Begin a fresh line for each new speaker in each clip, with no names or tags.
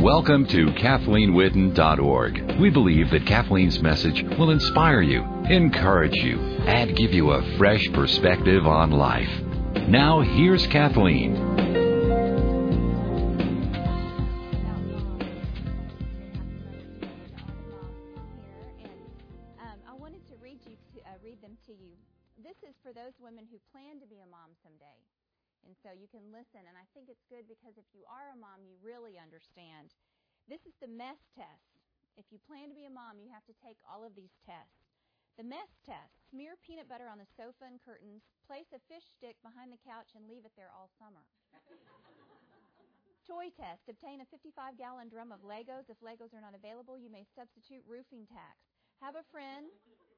Welcome to KathleenWitten.org. We believe that Kathleen's message will inspire you, encourage you, and give you a fresh perspective on life. Now, here's Kathleen.
I wanted to read them to you. This is for those women who plan to be a mom someday. And so you can listen, and I think it's good because if you are a mom, you really understand. This is the MESS test. If you plan to be a mom, you have to take all of these tests. The MESS test: smear peanut butter on the sofa and curtains, place a fish stick behind the couch, and leave it there all summer. Toy test: obtain a 55-gallon drum of Legos. If Legos are not available, you may substitute roofing tacks. Have a friend.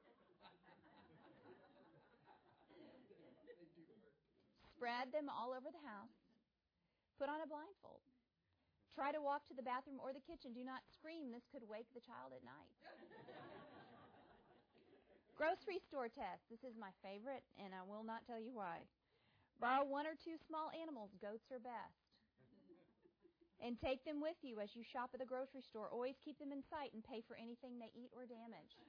Spread them all over the house. Put on a blindfold. Try to walk to the bathroom or the kitchen. Do not scream. This could wake the child at night. Grocery store test. This is my favorite, and I will not tell you why. Borrow one or two small animals. Goats are best. And take them with you as you shop at the grocery store. Always keep them in sight and pay for anything they eat or damage.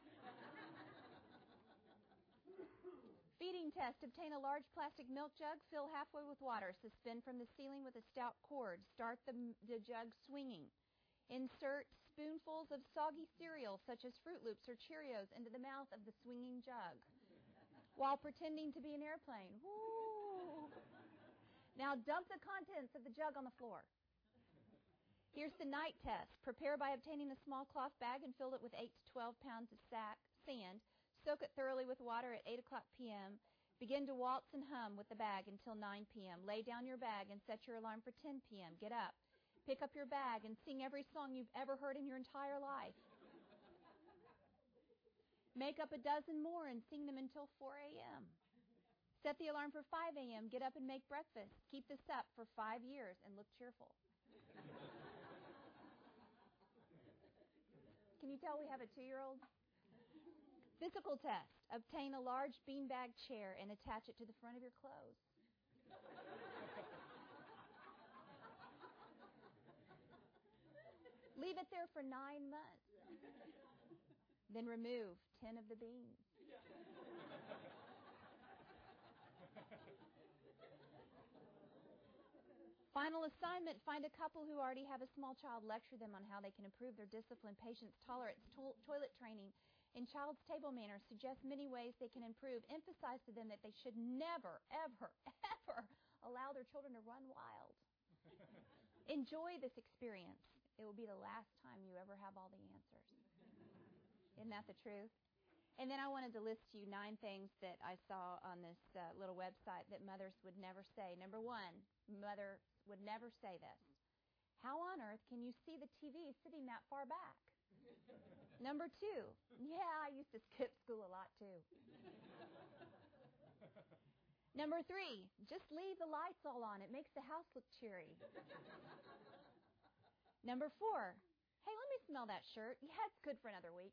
Feeding test: obtain a large plastic milk jug, fill halfway with water, suspend from the ceiling with a stout cord, start the jug swinging. Insert spoonfuls of soggy cereal, such as Fruit Loops or Cheerios, into the mouth of the swinging jug while pretending to be an airplane. Woo! Now dump the contents of the jug on the floor. Here's the night test. Prepare by obtaining a small cloth bag and fill it with 8 to 12 pounds of sand. Soak it thoroughly with water at 8 o'clock p.m. Begin to waltz and hum with the bag until 9 p.m. Lay down your bag and set your alarm for 10 p.m. Get up, pick up your bag, and sing every song you've ever heard in your entire life. Make up a dozen more and sing them until 4 a.m. Set the alarm for 5 a.m. Get up and make breakfast. Keep this up for 5 years and look cheerful. Can you tell we have a 2-year-old? Physical test: obtain a large beanbag chair and attach it to the front of your clothes. Leave it there for 9 months. Then remove 10 of the beans. Final assignment: find a couple who already have a small child. Lecture them on how they can improve their discipline, patience, tolerance, toilet training, and child's table manners. Suggest many ways they can improve. Emphasize to them that they should never, ever, ever allow their children to run wild. Enjoy this experience. It will be the last time you ever have all the answers. Isn't that the truth? And then I wanted to list to you 9 things that I saw on this little website that mothers would never say. Number 1, mothers would never say this: how on earth can you see the TV sitting that far back? Number 2, yeah, I used to skip school a lot too. Number 3, just leave the lights all on. It makes the house look cheery. Number 4, hey, let me smell that shirt. Yeah, it's good for another week.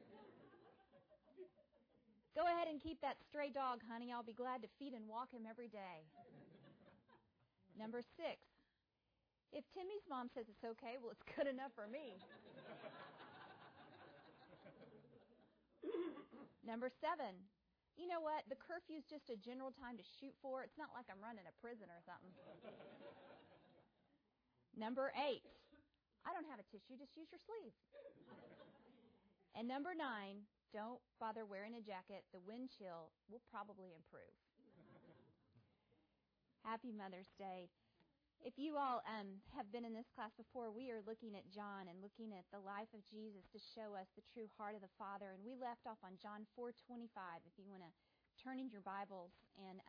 Go ahead and keep that stray dog, honey. I'll be glad to feed and walk him every day. Number 6, if Timmy's mom says it's okay, well, it's good enough for me. Number 7, you know what? The curfew's just a general time to shoot for. It's not like I'm running a prison or something. Number 8, I don't have a tissue. Just use your sleeve. And number 9, don't bother wearing a jacket. The wind chill will probably improve. Happy Mother's Day. If you all have been in this class before, we are looking at John and looking at the life of Jesus to show us the true heart of the Father. And we left off on John 4:25, if you want to turn in your Bibles. And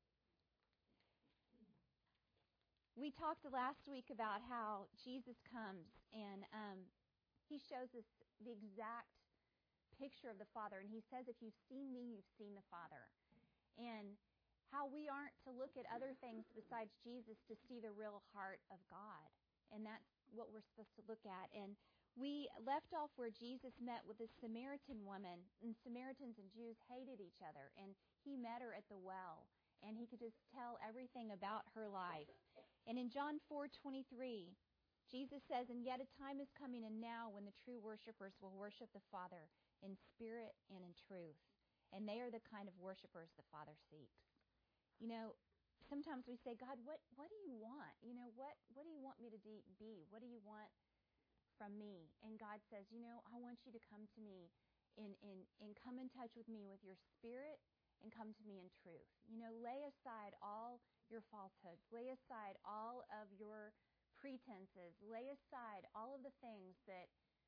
we talked last week about how Jesus comes and he shows us the exact picture of the Father. And he says, if you've seen me, you've seen the Father. And how we aren't to look at other things besides Jesus to see the real heart of God. And that's what we're supposed to look at. And we left off where Jesus met with a Samaritan woman, and Samaritans and Jews hated each other. And he met her at the well, and he could just tell everything about her life. And in John 4:23, Jesus says, and yet a time is coming and now when the true worshipers will worship the Father in spirit and in truth. And they are the kind of worshipers the Father seeks. You know, sometimes we say, God, what do you want? You know, what do you want me to be? What do you want from me? And God says, you know, I want you to come to me and come in touch with me with your spirit and come to me in truth. You know, lay aside all your falsehoods. Lay aside all of your pretenses. Lay aside all of the things that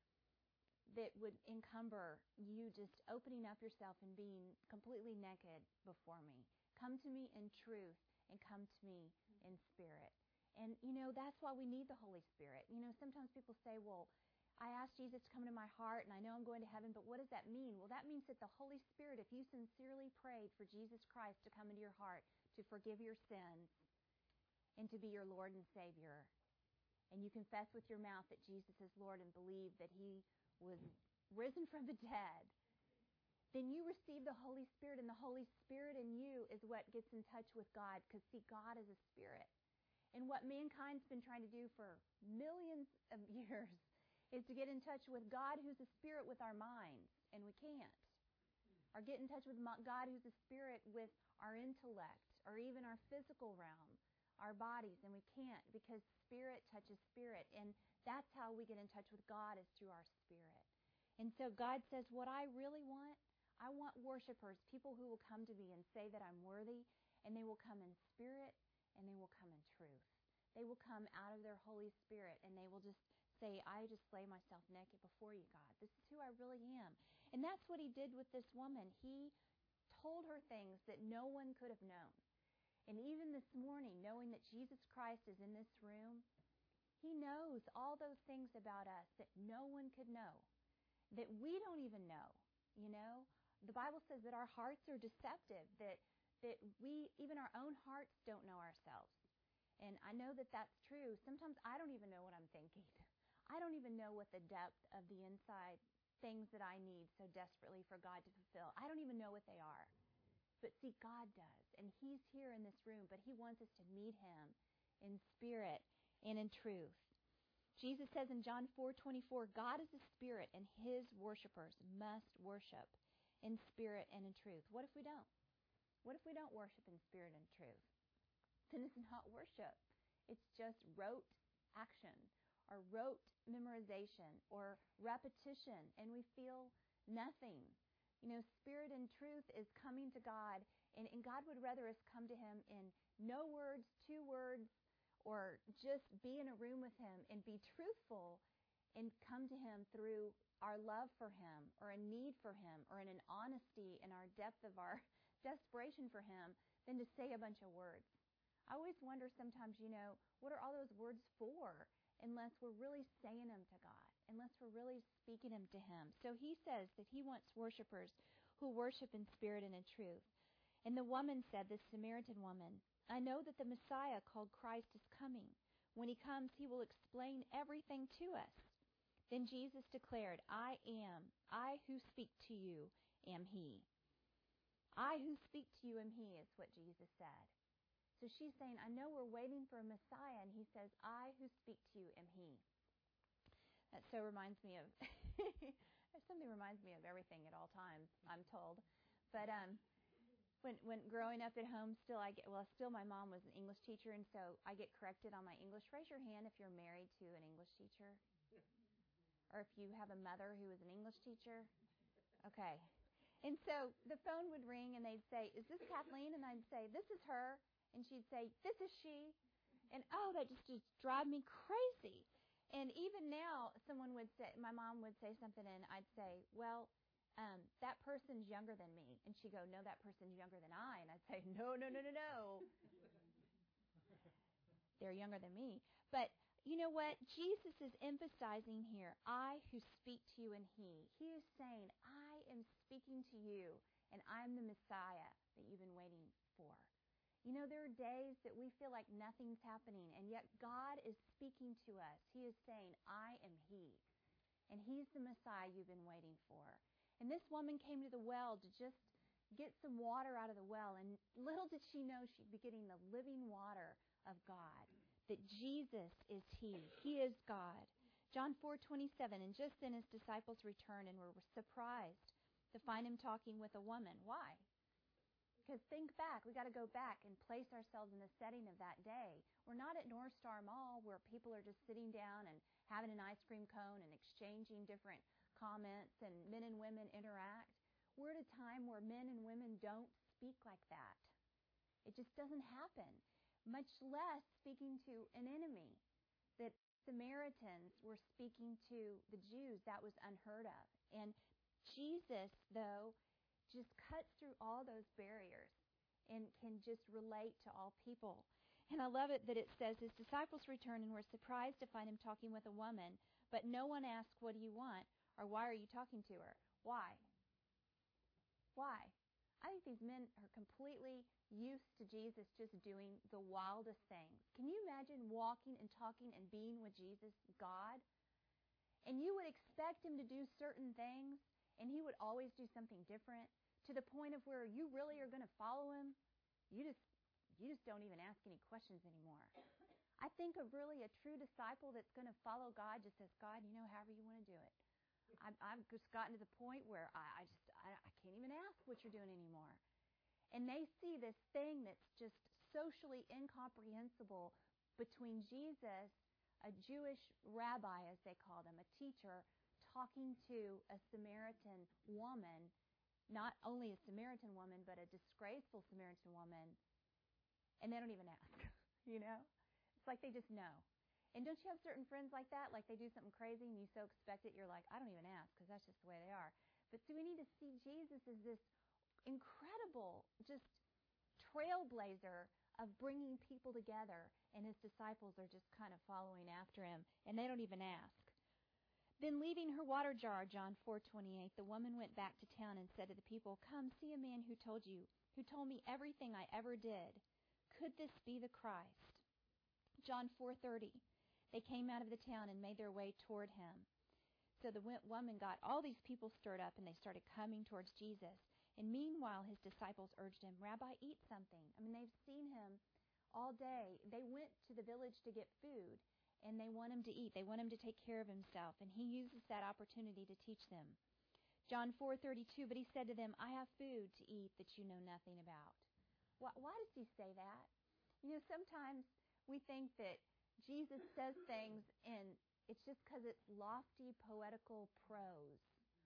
would encumber you just opening up yourself and being completely naked before me. Come to me in truth and come to me in spirit. And, you know, that's why we need the Holy Spirit. You know, sometimes people say, well, I asked Jesus to come into my heart and I know I'm going to heaven, but what does that mean? Well, that means that the Holy Spirit, if you sincerely prayed for Jesus Christ to come into your heart, to forgive your sins, and to be your Lord and Savior, and you confess with your mouth that Jesus is Lord and believe that He was risen from the dead, then you receive the Holy Spirit, and the Holy Spirit in you is what gets in touch with God, because, see, God is a spirit. And what mankind's been trying to do for millions of years is to get in touch with God who's a spirit with our minds, and we can't. Or get in touch with God who's a spirit with our intellect, or even our physical realm, our bodies, and we can't, because spirit touches spirit, and that's how we get in touch with God, is through our spirit. And so God says, what I really want, I want worshipers, people who will come to me and say that I'm worthy, and they will come in spirit, and they will come in truth. They will come out of their Holy Spirit, and they will just say, I just lay myself naked before you, God. This is who I really am. And that's what He did with this woman. He told her things that no one could have known. And even this morning, knowing that Jesus Christ is in this room, He knows all those things about us that no one could know, that we don't even know. You know, the Bible says that our hearts are deceptive, that we, even our own hearts, don't know ourselves. And I know that that's true. Sometimes I don't even know what I'm thinking. I don't even know what the depth of the inside things that I need so desperately for God to fulfill. I don't even know what they are. But see, God does. And He's here in this room, but He wants us to meet Him in spirit and in truth. Jesus says in John 4:24, God is a spirit, and His worshipers must worship in spirit and in truth. What if we don't? What if we don't worship in spirit and truth? Then it's not worship. It's just rote action, or rote memorization, or repetition, and we feel nothing. You know, spirit and truth is coming to God, and God would rather us come to Him in no words, 2 words, or just be in a room with Him and be truthful and come to Him through our love for Him, or a need for Him, or in an honesty in our depth of our desperation for Him, than to say a bunch of words. I always wonder sometimes, you know, what are all those words for, unless we're really saying them to God, unless we're really speaking them to Him. So He says that He wants worshipers who worship in spirit and in truth. And the woman said, this Samaritan woman, I know that the Messiah called Christ is coming. When He comes, He will explain everything to us. Then Jesus declared, I who speak to you am He. I who speak to you am He, is what Jesus said. So she's saying, I know we're waiting for a Messiah, and He says, I who speak to you am He. That so reminds me of, something reminds me of everything at all times, I'm told. But when growing up at home, still my mom was an English teacher, and so I get corrected on my English. Raise your hand if you're married to an English teacher. Or if you have a mother who is an English teacher. Okay. And so the phone would ring, and they'd say, is this Kathleen? And I'd say, this is her. And she'd say, this is she. And, that just drive me crazy. And even now, someone would say, my mom would say something, and I'd say, well, that person's younger than me. And she'd go, no, that person's younger than I. And I'd say, no. They're younger than me. But you know what? Jesus is emphasizing here, I who speak to you and He. He is saying, I am speaking to you, and I'm the Messiah that you've been waiting for. You know, there are days that we feel like nothing's happening, and yet God is speaking to us. He is saying, I am He. And He's the Messiah you've been waiting for. And this woman came to the well to just get some water out of the well, and little did she know she'd be getting the living water of God, that Jesus is He. He is God. John 4:27, and just then his disciples returned and were surprised to find him talking with a woman. Why? Because think back. We got to go back and place ourselves in the setting of that day. We're not at North Star Mall where people are just sitting down and having an ice cream cone and exchanging different comments and men and women interact. We're at a time where men and women don't speak like that. It just doesn't happen. Much less speaking to an enemy. That Samaritans were speaking to the Jews, that was unheard of. And Jesus, though, just cuts through all those barriers and can just relate to all people. And I love it that it says, his disciples returned and were surprised to find him talking with a woman, but no one asked, what do you want? Or why are you talking to her? Why? Why? I think these men are completely used to Jesus just doing the wildest things. Can you imagine walking and talking and being with Jesus, God? And you would expect him to do certain things, and he would always do something different, to the point of where you really are going to follow him. You just don't even ask any questions anymore. I think of really a true disciple that's going to follow God just says, God, however you want to do it. I've just gotten to the point where I can't even ask what you're doing anymore. And they see this thing that's just socially incomprehensible between Jesus, a Jewish rabbi, as they called him, a teacher, talking to a Samaritan woman, not only a Samaritan woman, but a disgraceful Samaritan woman, and they don't even ask, It's like they just know. And don't you have certain friends like that? Like they do something crazy and you so expect it, you're like, I don't even ask because that's just the way they are. But see, we need to see Jesus as this incredible, just trailblazer of bringing people together, and his disciples are just kind of following after him, and they don't even ask. Then leaving her water jar, John 4:28, the woman went back to town and said to the people, come see a man who told me everything I ever did. Could this be the Christ? John 4:30, they came out of the town and made their way toward him. So the woman got all these people stirred up, and they started coming towards Jesus. And meanwhile, his disciples urged him, Rabbi, eat something. I mean, they've seen him all day. They went to the village to get food, and they want him to eat. They want him to take care of himself, and he uses that opportunity to teach them. John 4:32, but he said to them, I have food to eat that you know nothing about. Why does he say that? Sometimes we think that Jesus says things, and it's just because it's lofty, poetical prose.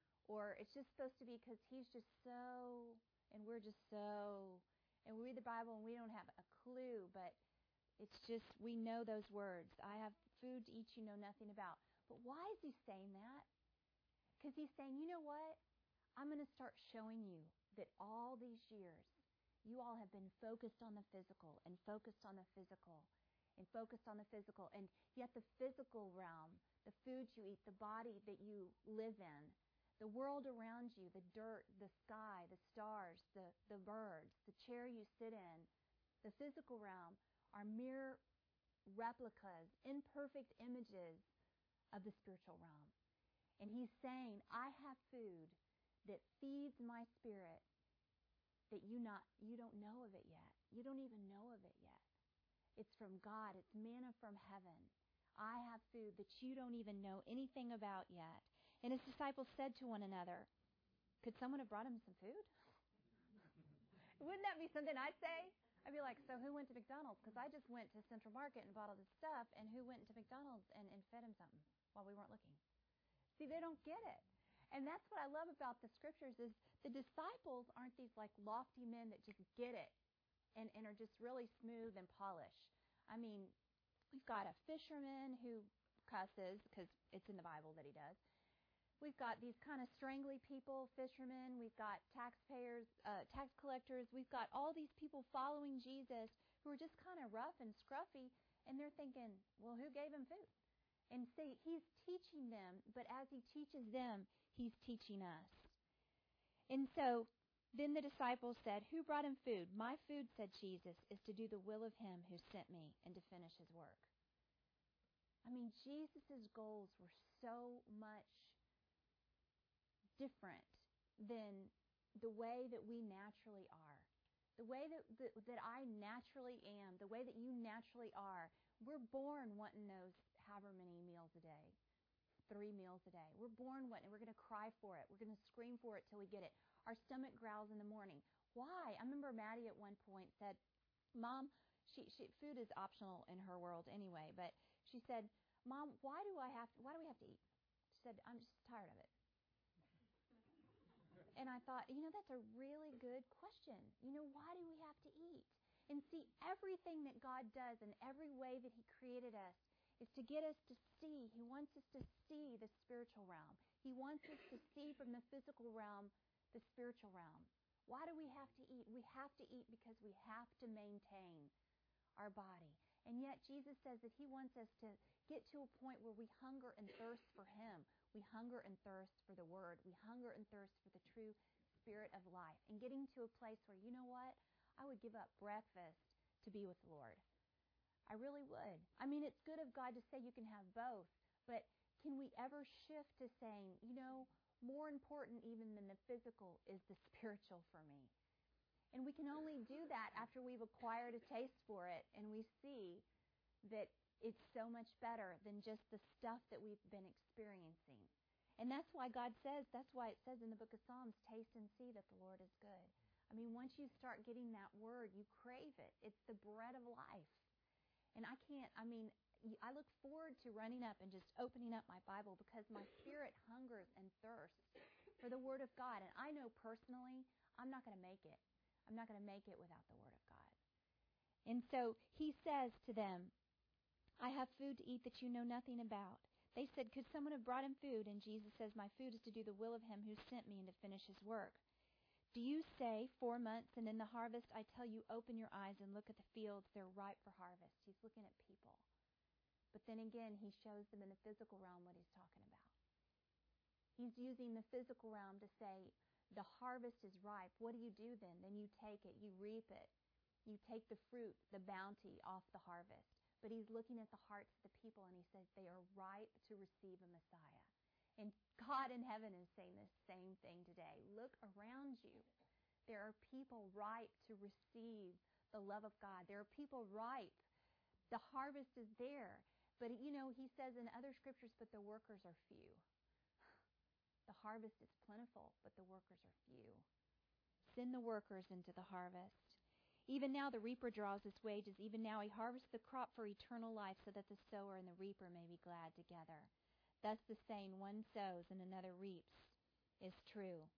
Or it's just supposed to be because he's just so, and we're just so, and we read the Bible and we don't have a clue, but it's just, we know those words. I have food to eat you know nothing about. But why is he saying that? Because he's saying, you know what? I'm going to start showing you that all these years, you all have been focused on the physical and focused on the physical and focused on the physical. And yet the physical realm, the food you eat, the body that you live in, the world around you, the dirt, the sky, the stars, the birds, the chair you sit in, the physical realm are mere replicas, imperfect images of the spiritual realm. And he's saying, I have food that feeds my spirit that you don't know of it yet. You don't even know of it yet. It's from God. It's manna from heaven. I have food that you don't even know anything about yet. And his disciples said to one another, could someone have brought him some food? Wouldn't that be something I'd say? I'd be like, so who went to McDonald's? Because I just went to Central Market and bought all this stuff, and who went to McDonald's and fed him something while we weren't looking? See, they don't get it. And that's what I love about the scriptures is the disciples aren't these like lofty men that just get it and are just really smooth and polished. I mean, we've got a fisherman who cusses because it's in the Bible that he does. We've got these kind of strangly people, fishermen. We've got taxpayers, tax collectors. We've got all these people following Jesus who are just kind of rough and scruffy, and they're thinking, well, who gave him food? And see, he's teaching them, but as he teaches them, he's teaching us. And so then the disciples said, who brought him food? My food, said Jesus, is to do the will of him who sent me and to finish his work. I mean, Jesus' goals were so much different than the way that we naturally are. the way that I naturally am, the way that you naturally are. We're born wanting those however many meals a day, 3 meals a day. We're born wanting it. We're going to cry for it. We're going to scream for it till we get it. Our stomach growls in the morning. Why? I remember Maddie at one point said, Mom, she food is optional in her world anyway, but she said, Mom, why do we have to eat? She said, I'm just tired of it. And I thought, that's a really good question. Why do we have to eat? And see, everything that God does and every way that He created us is to get us to see. He wants us to see the spiritual realm. He wants us to see from the physical realm the spiritual realm. Why do we have to eat? We have to eat because we have to maintain our body. And yet Jesus says that He wants us to get to a point where we hunger and thirst for Him. We hunger and thirst for the Word. We hunger and thirst for the true Spirit of life. And getting to a place where, you know what? I would give up breakfast to be with the Lord. I really would. I mean, it's good of God to say you can have both, but can we ever shift to saying, more important even than the physical is the spiritual for me? And we can only do that after we've acquired a taste for it and we see that it's so much better than just the stuff that we've been experiencing. And that's why it says in the book of Psalms, taste and see that the Lord is good. I mean, once you start getting that word, you crave it. It's the bread of life. And I look forward to running up and just opening up my Bible because my spirit hungers and thirsts for the Word of God. And I know personally, I'm not going to make it. I'm not going to make it without the Word of God. And so He says to them, I have food to eat that you know nothing about. They said, could someone have brought Him food? And Jesus says, my food is to do the will of Him who sent me and to finish His work. Do you say 4 months and in the harvest? I tell you, open your eyes and look at the fields. They're ripe for harvest. He's looking at people. But then again, He shows them in the physical realm what He's talking about. He's using the physical realm to say, the harvest is ripe. What do you do then? Then you take it, you reap it. You take the fruit, the bounty off the harvest. But He's looking at the hearts of the people and He says they are ripe to receive a Messiah. And God in heaven is saying the same thing today. Look around you. There are people ripe to receive the love of God. There are people ripe. The harvest is there. But, He says in other scriptures, but the workers are few. The harvest is plentiful, but the workers are few. Send the workers into the harvest. Even now the reaper draws his wages. Even now He harvests the crop for eternal life so that the sower and the reaper may be glad together. Thus the saying, one sows and another reaps, is true.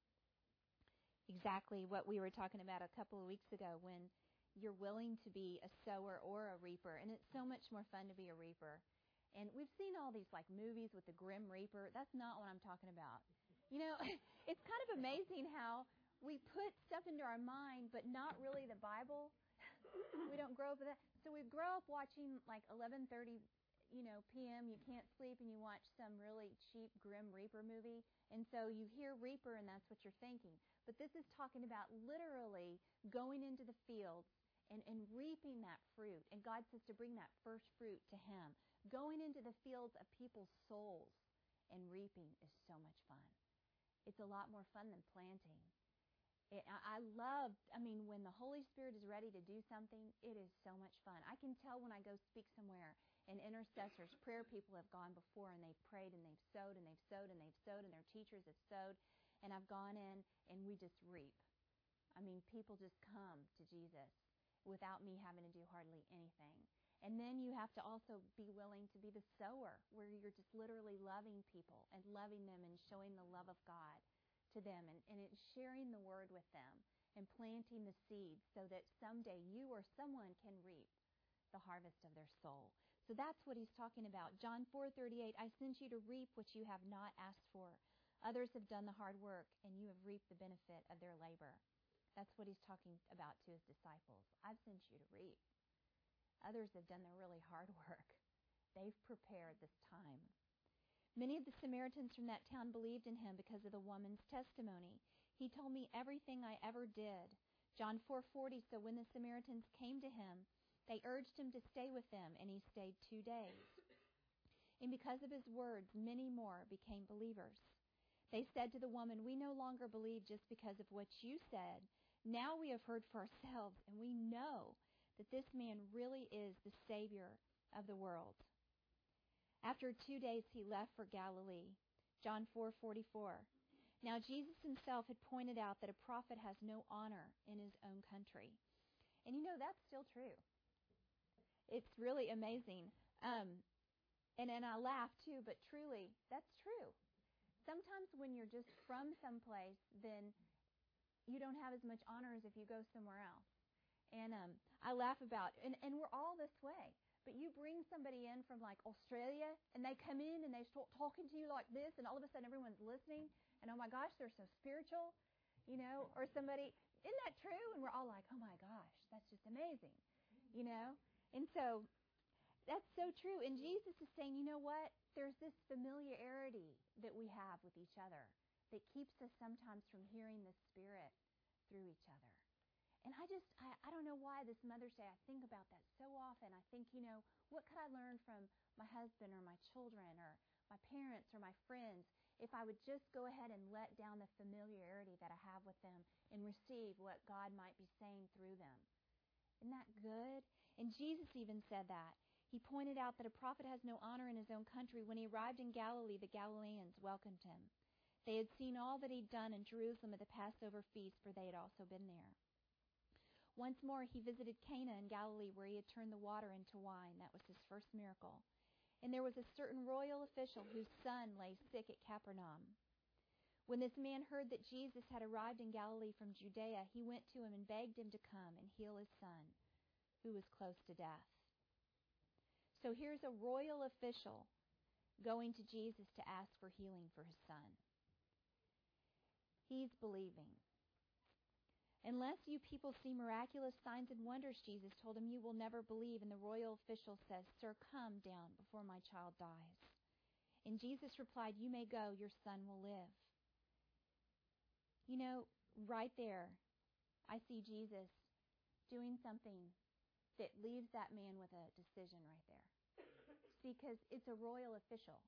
Exactly what we were talking about a couple of weeks ago when you're willing to be a sower or a reaper. And it's so much more fun to be a reaper. And we've seen all these movies with the Grim Reaper. That's not what I'm talking about. It's kind of amazing how we put stuff into our mind, but not really the Bible. We don't grow up with that. So we grow up watching 11:30 p.m., you can't sleep and you watch some really cheap Grim Reaper movie. And so you hear Reaper and that's what you're thinking. But this is talking about literally going into the fields and reaping that fruit. And God says to bring that first fruit to Him. Going into the fields of people's souls and reaping is so much fun. It's a lot more fun than planting. When the Holy Spirit is ready to do something, it is so much fun. I can tell when I go speak somewhere and intercessors, prayer people have gone before and they've prayed and they've sowed and they've sowed and they've sowed and their teachers have sowed and I've gone in and we just reap. People just come to Jesus without me having to do hardly anything. And then you have to also be willing to be the sower where you're just literally loving people and loving them and showing the love of God to them and it's sharing the word with them and planting the seeds so that someday you or someone can reap the harvest of their soul. So that's what He's talking about. John 4:38, I sent you to reap what you have not asked for. Others have done the hard work and you have reaped the benefit of their labor. That's what He's talking about to His disciples. I've sent you to reap. Others have done the really hard work. They've prepared this time. Many of the Samaritans from that town believed in Him because of the woman's testimony. He told me everything I ever did. John 4:40, so when the Samaritans came to Him, they urged Him to stay with them, and He stayed 2 days. And because of His words, many more became believers. They said to the woman, we no longer believe just because of what you said. Now we have heard for ourselves, and we know that this man really is the Savior of the world. After 2 days, he left for Galilee. John 4:44. Now Jesus himself had pointed out that a prophet has no honor in his own country. And that's still true. It's really amazing. And I laugh too, but truly, that's true. Sometimes when you're just from someplace, then you don't have as much honor as if you go somewhere else. And I laugh about, and we're all this way. But you bring somebody in from like Australia, and they come in and they start talking to you like this, and all of a sudden everyone's listening, and oh my gosh, they're so spiritual, or somebody, isn't that true? And we're all like, oh my gosh, that's just amazing, And so that's so true. And Jesus is saying, you know what? There's this familiarity that we have with each other that keeps us sometimes from hearing the Spirit through each other. And I don't know why this Mother's Day, I think about that so often. I think, what could I learn from my husband or my children or my parents or my friends if I would just go ahead and let down the familiarity that I have with them and receive what God might be saying through them. Isn't that good? And Jesus even said that. He pointed out that a prophet has no honor in his own country. When he arrived in Galilee, the Galileans welcomed him. They had seen all that he'd done in Jerusalem at the Passover feast, for they had also been there. Once more, he visited Cana in Galilee, where he had turned the water into wine. That was his first miracle. And there was a certain royal official whose son lay sick at Capernaum. When this man heard that Jesus had arrived in Galilee from Judea, he went to him and begged him to come and heal his son, who was close to death. So here's a royal official going to Jesus to ask for healing for his son. He's believing. Unless you people see miraculous signs and wonders, Jesus told him, you will never believe. And the royal official says, Sir, come down before my child dies. And Jesus replied, you may go, your son will live. Right there, I see Jesus doing something that leaves that man with a decision right there. Because it's a royal official.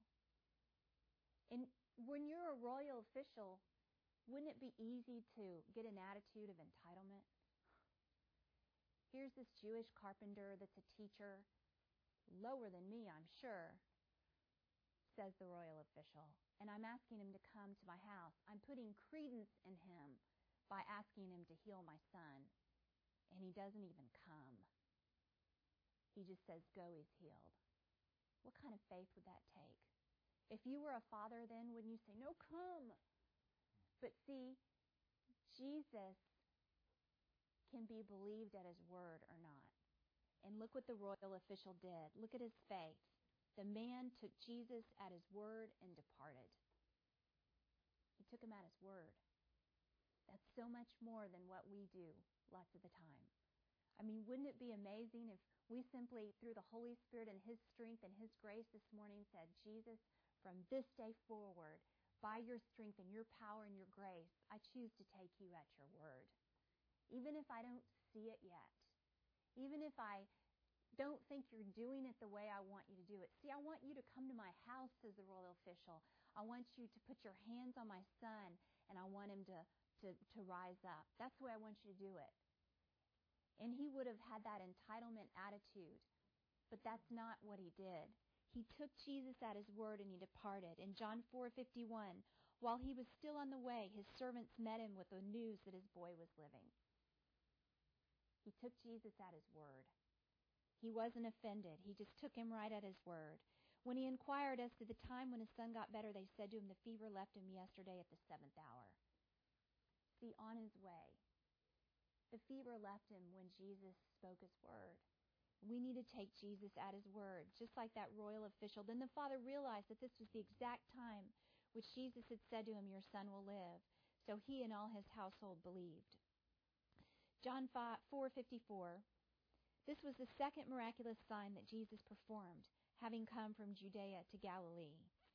And when you're a royal official, wouldn't it be easy to get an attitude of entitlement? Here's this Jewish carpenter that's a teacher, lower than me, I'm sure, says the royal official. And I'm asking him to come to my house. I'm putting credence in him by asking him to heal my son. And he doesn't even come. He just says, go, he's healed. What kind of faith would that take? If you were a father then, wouldn't you say, no, come? But see, Jesus can be believed at his word or not. And look what the royal official did. Look at his faith. The man took Jesus at his word and departed. He took him at his word. That's so much more than what we do lots of the time. I mean, wouldn't it be amazing if we simply, through the Holy Spirit and his strength and his grace this morning, said, Jesus, from this day forward, by your strength and your power and your grace, I choose to take you at your word. Even if I don't see it yet. Even if I don't think you're doing it the way I want you to do it. See, I want you to come to my house as the royal official. I want you to put your hands on my son, and I want him to rise up. That's the way I want you to do it. And he would have had that entitlement attitude. But that's not what he did. He took Jesus at his word and he departed. In John 4:51, while he was still on the way, his servants met him with the news that his boy was living. He took Jesus at his word. He wasn't offended. He just took him right at his word. When he inquired as to the time when his son got better, they said to him, the fever left him yesterday at the 7th hour. See, on his way. The fever left him when Jesus spoke his word. We need to take Jesus at his word, just like that royal official. Then the father realized that this was the exact time which Jesus had said to him, your son will live. So he and all his household believed. John 4:54. This was the second miraculous sign that Jesus performed, having come from Judea to Galilee.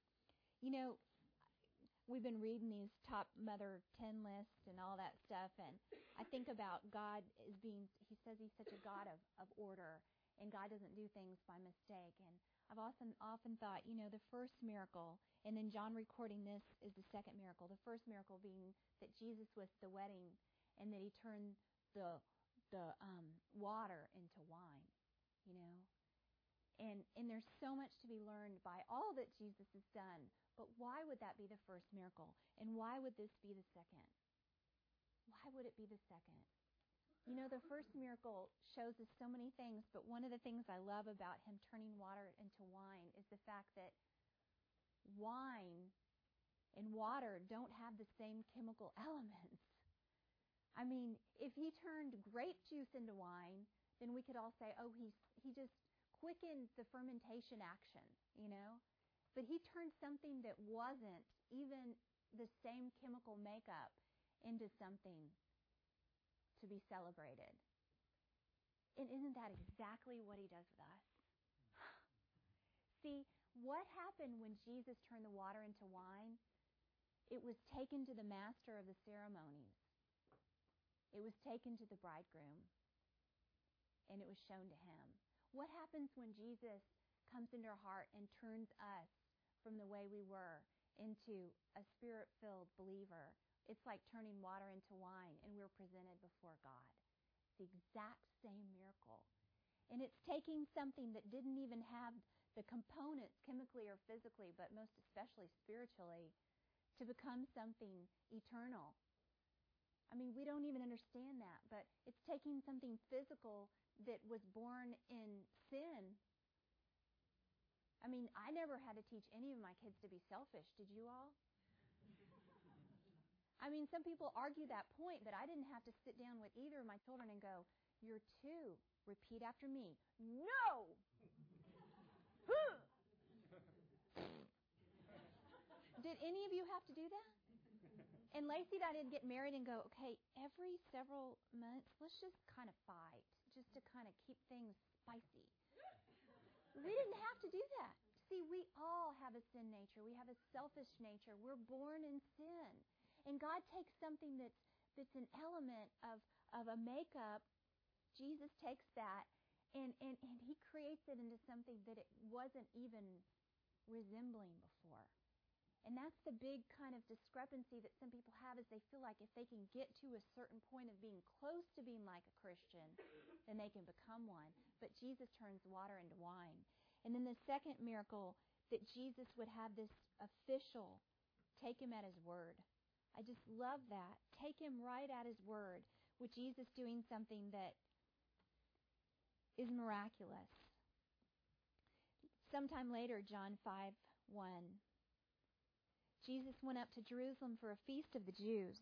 We've been reading these top Mother 10 lists and all that stuff, and I think about God as being, he says he's such a God of order, and God doesn't do things by mistake. And I've often thought, the first miracle, and then John recording this is the second miracle. The first miracle being that Jesus was at the wedding, and that He turned the water into wine, you know. And there's so much to be learned by all that Jesus has done. But why would that be the first miracle? And why would this be the second? Why would it be the second? You know, the first miracle shows us so many things, but one of the things I love about Him turning water into wine is the fact that wine and water don't have the same chemical elements. I mean, if He turned grape juice into wine, then we could all say, oh, he just quickened the fermentation action, you know. But He turned something that wasn't even the same chemical makeup into something to be celebrated. And isn't that exactly what He does with us? See, what happened when Jesus turned the water into wine? It was taken to the master of the ceremonies. It was taken to the bridegroom. And it was shown to him. What happens when Jesus comes into our heart and turns us from the way we were into a Spirit-filled believer? It's like turning water into wine, and we're presented before God. It's the exact same miracle. And it's taking something that didn't even have the components chemically or physically, but most especially spiritually, to become something eternal. I mean, we don't even understand that, but it's taking something physical that was born in sin. I mean, I never had to teach any of my kids to be selfish. Did you all? I mean, some people argue that point, but I didn't have to sit down with either of my children and go, "You're two. Repeat after me. No!" Did any of you have to do that? And Lacey and I didn't get married and go, okay, every several months, let's just kind of fight, just to kind of keep things spicy. We didn't have to do that. See, we all have a sin nature. We have a selfish nature. We're born in sin. And God takes something that's an element of a makeup. Jesus takes that and He creates it into something that it wasn't even resembling before. And that's the big kind of discrepancy that some people have, is they feel like if they can get to a certain point of being close to being like a Christian, then they can become one. But Jesus turns water into wine. And then the second miracle, that Jesus would have this official take Him at His word. I just love that. Take Him right at His word, with Jesus doing something that is miraculous. Sometime later, John 5:1. Jesus went up to Jerusalem for a feast of the Jews.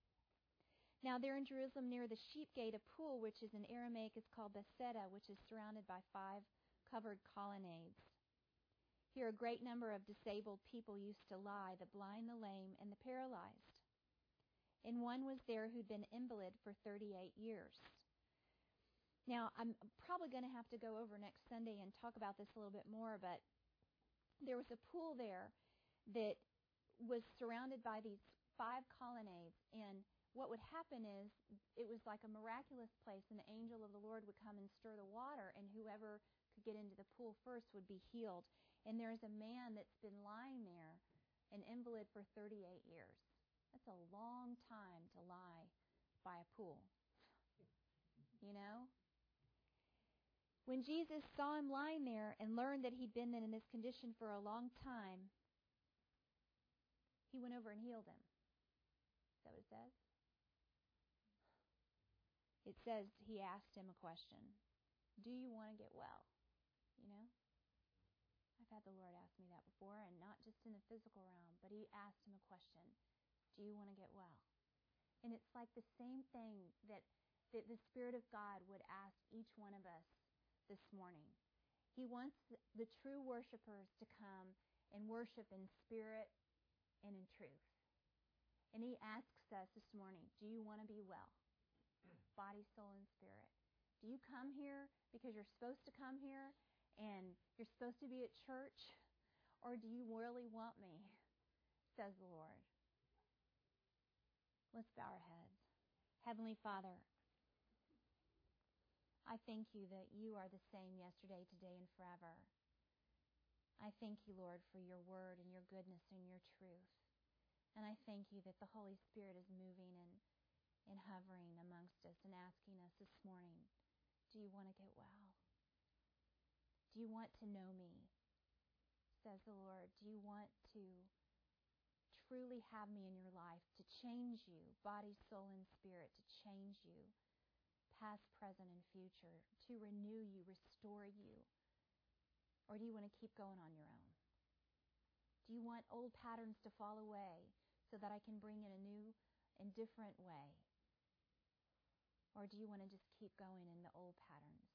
Now there in Jerusalem near the sheep gate, a pool, which is in Aramaic is called Bethesda, which is surrounded by 5 covered colonnades. Here a great number of disabled people used to lie, the blind, the lame, and the paralyzed. And one was there who'd been invalid for 38 years. Now, I'm probably going to have to go over next Sunday and talk about this a little bit more, but there was a pool there that was surrounded by these 5 colonnades, and what would happen is it was like a miraculous place, and the angel of the Lord would come and stir the water, and whoever could get into the pool first would be healed. And there's a man that's been lying there, an invalid for 38 years. That's a long time to lie by a pool. You know? When Jesus saw him lying there and learned that he'd been in this condition for a long time, He went over and healed him. Is that what it says? It says He asked him a question. Do you want to get well? You know? I've had the Lord ask me that before, and not just in the physical realm, but He asked him a question. Do you want to get well? And it's like the same thing that the Spirit of God would ask each one of us this morning. He wants the true worshipers to come and worship in spirit and in truth. And He asks us this morning, do you want to be well? Body, soul, and spirit. Do you come here because you're supposed to come here and you're supposed to be at church? Or do you really want me? Says the Lord. Let's bow our heads. Heavenly Father, I thank You that You are the same yesterday, today, and forever. I thank You, Lord, for Your word and Your goodness and Your truth. And I thank You that the Holy Spirit is moving and hovering amongst us and asking us this morning, do you want to get well? Do you want to know me? Says the Lord. Do you want to truly have me in your life to change you, body, soul, and spirit, to change you, past, present, and future, to renew you, restore you? Or do you want to keep going on your own? Do you want old patterns to fall away so that I can bring in a new and different way? Or do you want to just keep going in the old patterns?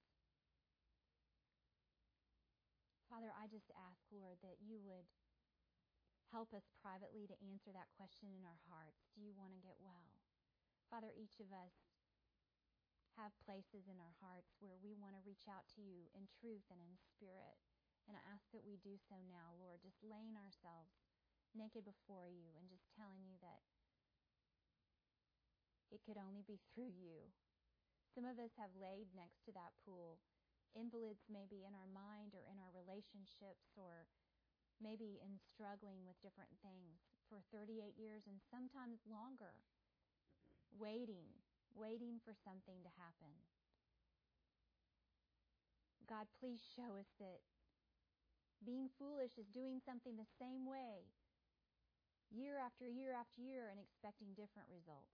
Father, I just ask, Lord, that you would help us privately to answer that question in our hearts. Do you want to get well? Father, each of us have places in our hearts where we want to reach out to you in truth and in spirit. And I ask that we do so now, Lord, just laying ourselves naked before you and just telling you that it could only be through you. Some of us have laid next to that pool. Invalids maybe in our mind or in our relationships, or maybe in struggling with different things for 38 years and sometimes longer, waiting for something to happen. God, please show us that being foolish is doing something the same way year after year after year and expecting different results.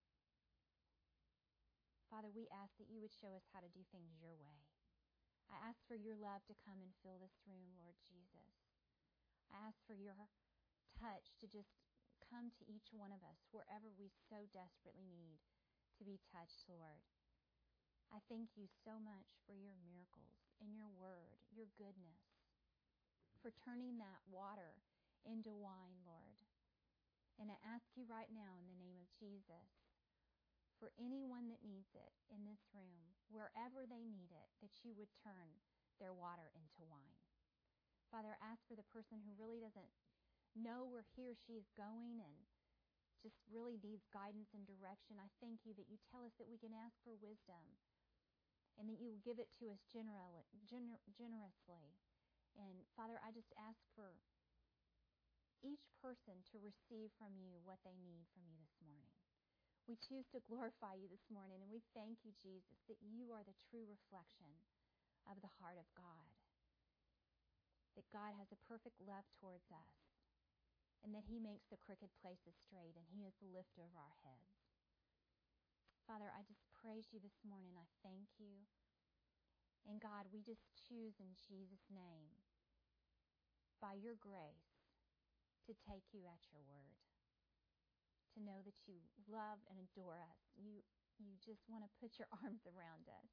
Father, we ask that you would show us how to do things your way. I ask for your love to come and fill this room, Lord Jesus. I ask for your touch to just come to each one of us wherever we so desperately need to be touched, Lord. I thank you so much for your miracles and your word, your goodness, for turning that water into wine, Lord. And I ask you right now in the name of Jesus, for anyone that needs it in this room, wherever they need it, that you would turn their water into wine. Father, I ask for the person who really doesn't know where he or she is going and just really needs guidance and direction. I thank you that you tell us that we can ask for wisdom and that you will give it to us generously. And Father, I just ask for each person to receive from you what they need from you this morning. We choose to glorify you this morning, and we thank you, Jesus, that you are the true reflection of the heart of God, that God has a perfect love towards us, and that he makes the crooked places straight, and he is the lifter of our heads. Father, I just praise you this morning. I thank you. And God, we just choose in Jesus' name, by your grace, to take you at your word, to know that you love and adore us. You just want to put your arms around us.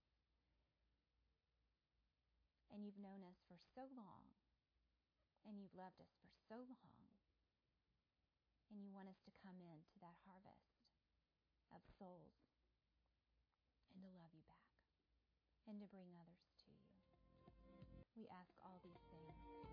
And you've known us for so long, and you've loved us for so long, and you want us to come into that harvest of souls and to love you back and to bring others to you. We ask all these things.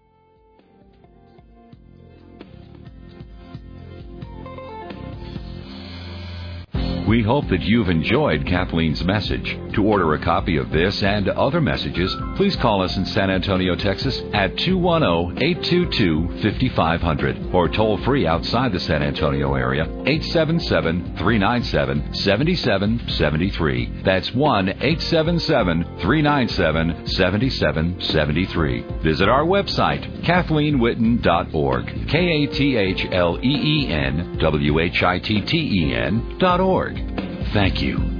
We hope that you've enjoyed Kathleen's message. To order a copy of this and other messages, please call us in San Antonio, Texas at 210-822-5500 or toll free outside the San Antonio area 877-397-7773. That's 1-877-397-7773. Visit our website, KathleenWhitten.org, KathleenWhitten.org. Thank you.